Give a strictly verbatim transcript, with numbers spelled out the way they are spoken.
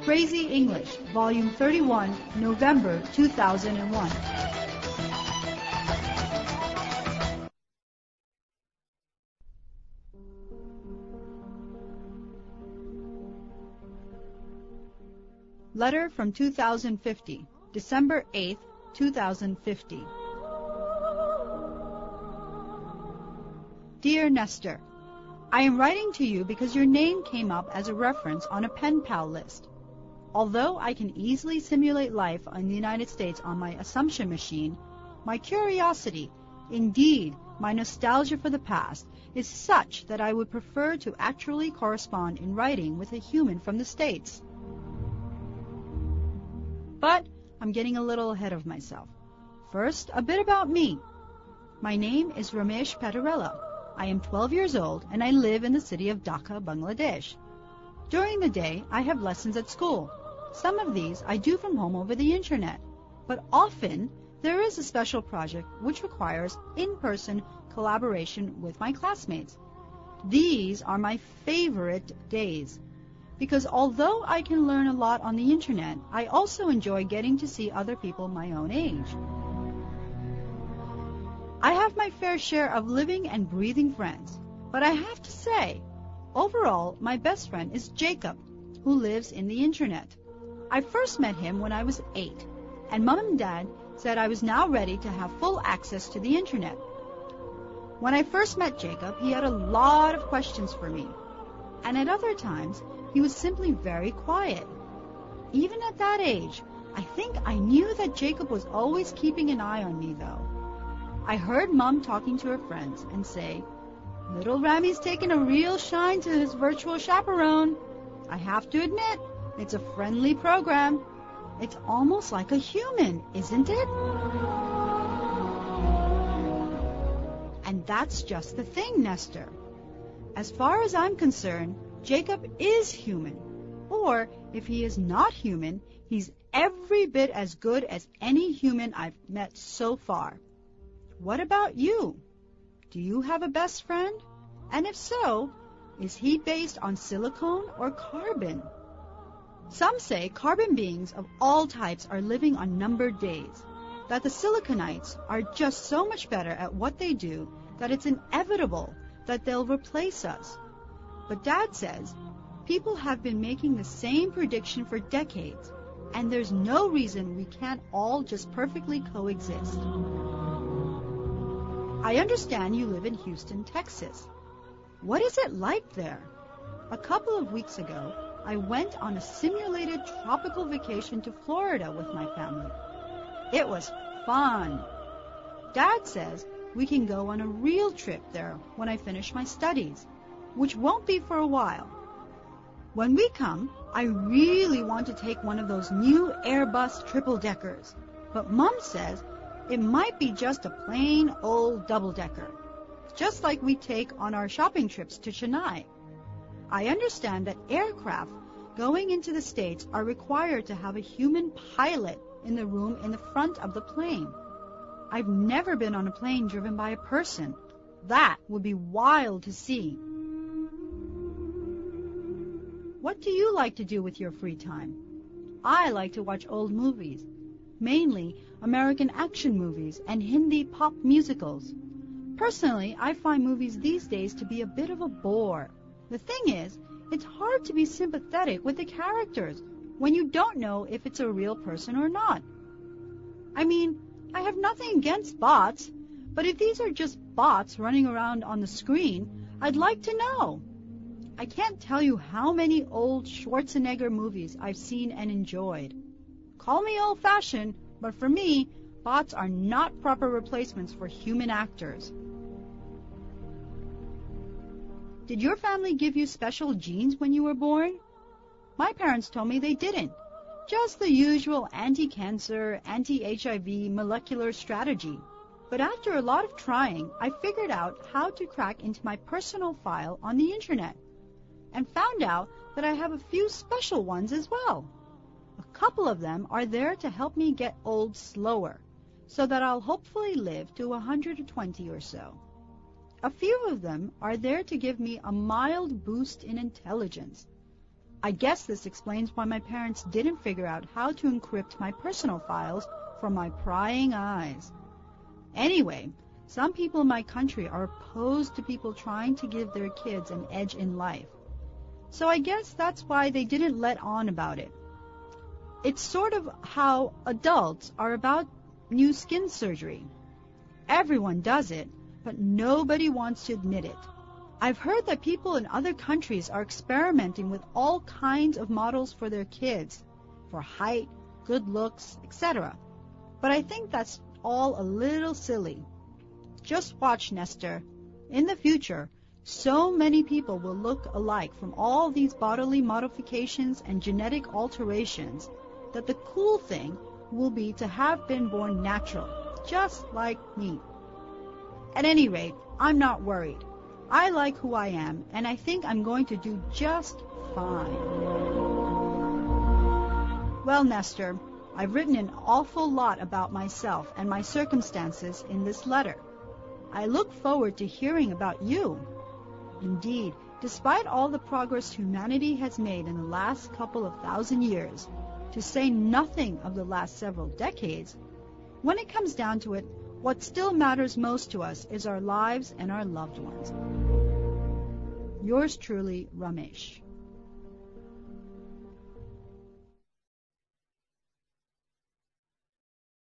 Crazy English, Volume thirty-one, November two thousand one. Letter from two thousand fifty, December eighth, two thousand fifty. Dear Nestor, I am writing to you because your name came up as a reference on a pen pal list. Although I can easily simulate life in the United States on my assumption machine, my curiosity, indeed my nostalgia for the past, is such that I would prefer to actually correspond in writing with a human from the States. But I'm getting a little ahead of myself. First, a bit about me. My name is Ramesh Pattarella. I am twelve years old and I live in the city of Dhaka, Bangladesh. During the day, I have lessons at school. Some of these I do from home over the internet, but often there is a special project which requires in-person collaboration with my classmates. These are my favorite days, because although I can learn a lot on the internet, I also enjoy getting to see other people my own age. I have my fair share of living and breathing friends, but I have to say, overall, my best friend is Jacob, who lives in the internet. I first met him when I was eight, and Mom and Dad said I was now ready to have full access to the internet. When I first met Jacob, he had a lot of questions for me, and at other times, he was simply very quiet. Even at that age, I think I knew that Jacob was always keeping an eye on me, though. I heard Mom talking to her friends and say, "Little Rammy's taken a real shine to his virtual chaperone. I have to admit, it's a friendly program. It's almost like a human, isn't it?" And that's just the thing, Nestor. As far as I'm concerned, Jacob is human. Or, if he is not human, he's every bit as good as any human I've met so far. What about you? Do you have a best friend? And if so, is he based on silicone or carbon? Some say carbon beings of all types are living on numbered days, that the siliconites are just so much better at what they do that it's inevitable that they'll replace us. But Dad says people have been making the same prediction for decades, and there's no reason we can't all just perfectly coexist. I understand you live in Houston, Texas. What is it like there? A couple of weeks ago, I went on a simulated tropical vacation to Florida with my family. It was fun. Dad says we can go on a real trip there when I finish my studies, which won't be for a while. When we come, I really want to take one of those new Airbus triple-deckers, but Mom says it might be just a plain old double-decker, just like we take on our shopping trips to Chennai. I understand that aircraft going into the States are required to have a human pilot in the room in the front of the plane. I've never been on a plane driven by a person. That would be wild to see. What do you like to do with your free time? I like to watch old movies, mainly American action movies and Hindi pop musicals. Personally, I find movies these days to be a bit of a bore. The thing is, it's hard to be sympathetic with the characters when you don't know if it's a real person or not. I mean, I have nothing against bots, but if these are just bots running around on the screen, I'd like to know. I can't tell you how many old Schwarzenegger movies I've seen and enjoyed. Call me old-fashioned, but for me, bots are not proper replacements for human actors. Did your family give you special genes when you were born? My parents told me they didn't. Just the usual anti-cancer, anti-H I V molecular strategy. But after a lot of trying, I figured out how to crack into my personal file on the internet, and found out that I have a few special ones as well. A couple of them are there to help me get old slower, so that I'll hopefully live to one hundred twenty or so. A few of them are there to give me a mild boost in intelligence. I guess this explains why my parents didn't figure out how to encrypt my personal files from my prying eyes. Anyway, some people in my country are opposed to people trying to give their kids an edge in life. So I guess that's why they didn't let on about it. It's sort of how adults are about new skin surgery. Everyone does it, but nobody wants to admit it. I've heard that people in other countries are experimenting with all kinds of models for their kids, for height, good looks, et cetera. But I think that's all a little silly. Just watch, Nestor. In the future, so many people will look alike from all these bodily modifications and genetic alterations that the cool thing will be to have been born natural, just like me. At any rate, I'm not worried. I like who I am, and I think I'm going to do just fine. Well, Nestor, I've written an awful lot about myself and my circumstances in this letter. I look forward to hearing about you. Indeed, despite all the progress humanity has made in the last couple of thousand years, to say nothing of the last several decades, when it comes down to it, what still matters most to us is our lives and our loved ones. Yours truly, Ramesh.